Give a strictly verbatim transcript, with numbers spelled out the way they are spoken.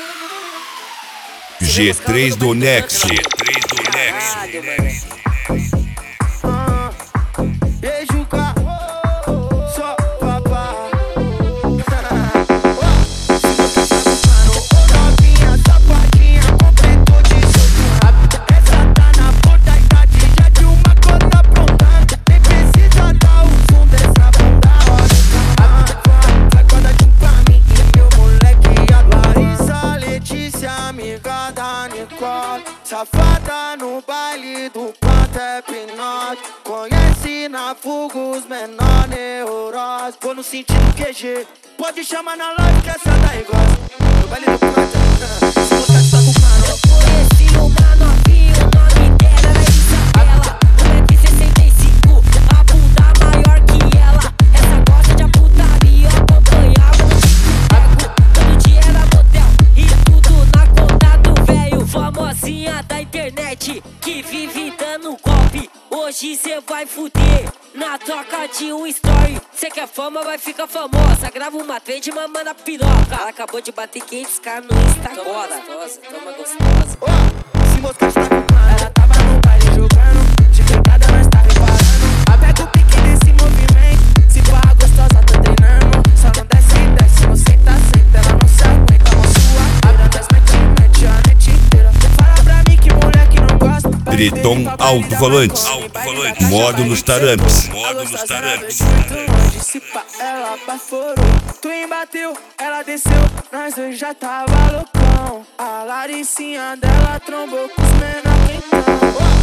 G três do Nexo. G três do Nexo. Beijo, cá, só papá. Novinha, safadinha, completou dezoito anos. Essa tá na porta, idade já de uma cota pronta. Nem precisa dar o som dessa bunda roda. Vai quadradinho pra mim e meu moleque a Larissa, Letícia, amiga da Nicole. Safada no baile do quanto é pinote. Conhece na fuga os menor neurose. Vou no sentido Q G, pode chamar na live que essa daí gosta. No baile do quanto é, se você tá com cara. Eu conheci uma novinha, o nome dela era Isabela. um metro e sessenta e cinco, a bunda maior que ela. Essa gosta de putaria, acompanhava no tico-teco. Todo dia era motel e tudo na conta do velho. Famosinha da internet que vive dando golpe. Hoje cê vai fuder na troca de um story. Cê quer fama, vai ficar famosa. Grava uma trend, mama na piroca. Ela acabou de bater quinhentos k no Insta agora. Gostosa, toma gostosa. Oh, se mosca está com cara. Ela tava no baile jogando, de pegada nós tá reparando. Apega o pique desse movimento, se pá gostosa tá treinando. Só não desce e desce, não senta, senta. Ela não se aguenta, mó sua. Abre das mete, mete a noite inteira. Fala pra mim que moleque não gosta. Triton Alto-Falantes. Módulos Tarampes. Módulos Tarampes. Se pá, ela baforou. Tu embateu, ela desceu, nós dois já tava loucão. A Laricinha dela trombou com os menor então.